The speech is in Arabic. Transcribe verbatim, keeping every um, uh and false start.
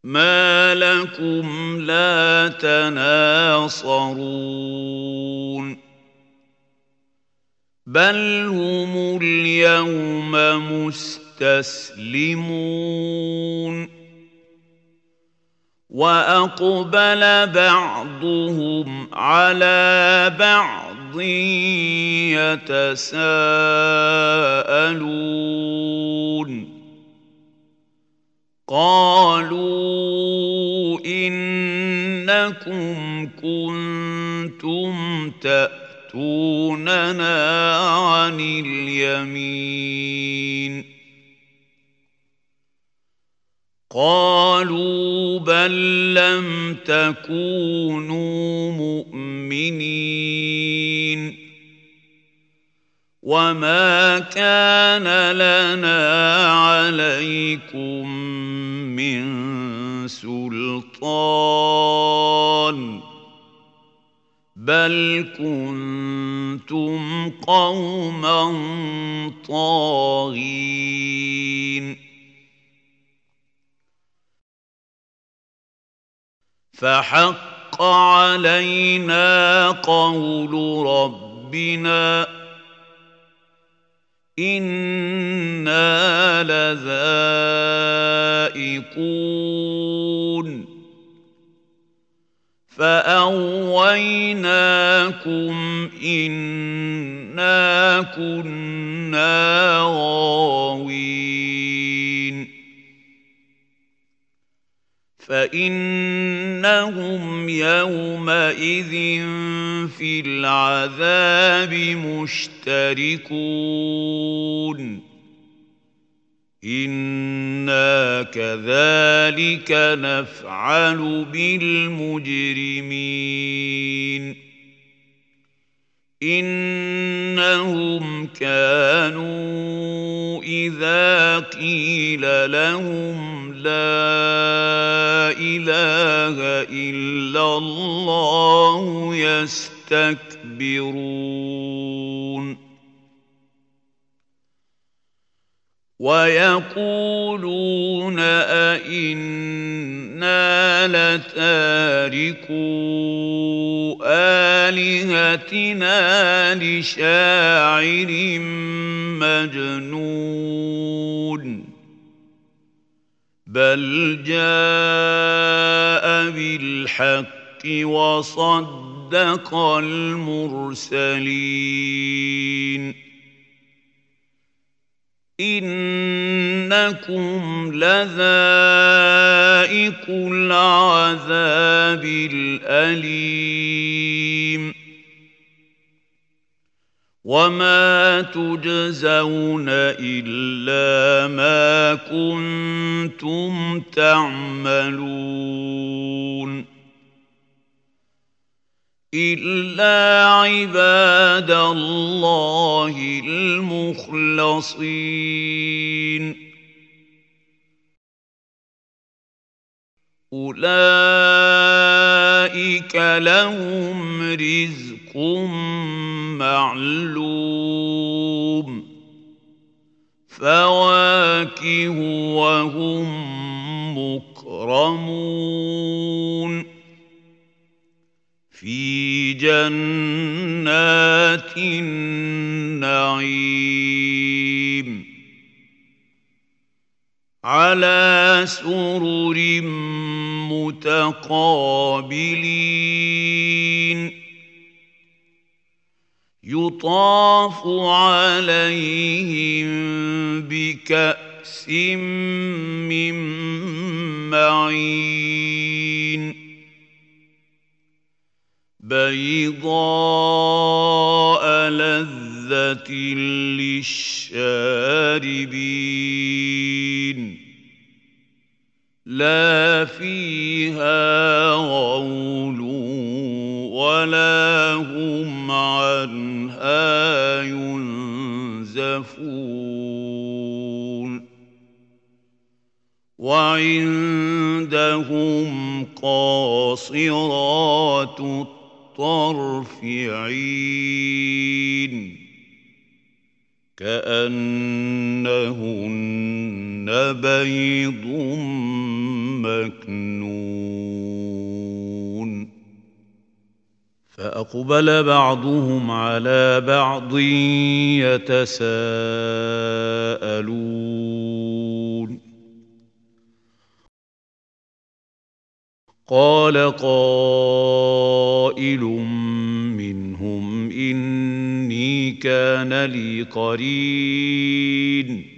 ما لكم لا تناصرون بل هم اليوم مستسلمون وأقبل بعضهم على بعض يتساءلون قالوا إنكم كنتم تأتوننا عن اليمين قالوا بل لم تكونوا مؤمنين وما كان لنا عليكم من سلطان بل كنتم قوما طاغين فحق علينا قول ربنا إنا لذائقون فأغويناكم إنا كنا غاوين فإنهم يومئذ في العذاب مشتركون إنا كذلك نفعل بالمجرمين إنهم كانوا إذا قيل لهم لا إله إلا الله يستكبرون ويقولون أئنا لتاركو آلهتنا لشاعر مجنون بل جاء بالحق وصدق المرسلين إنكم لذائق العذاب الأليم وما تجزون إلا ما كنتم تعملون إلا عباد الله المخلصين أولئك لهم رزق معلوم فواكه وهم مكرمون في جنات النعيم على سرر متقابلين يطاف عليهم بكأس من معين بيضاء لذة للشاربين لا فيها غول ولا هم عنها ينزفون وعندهم قاصرات الطرف عين كأنهن بيض مكنون فأقبل بعضهم على بعض يتساءلون قال قائل منهم إني كان لي قرين